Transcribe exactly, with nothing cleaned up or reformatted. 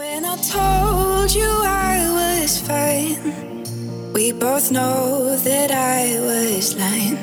When I told you I was fine, we both know that I was lying.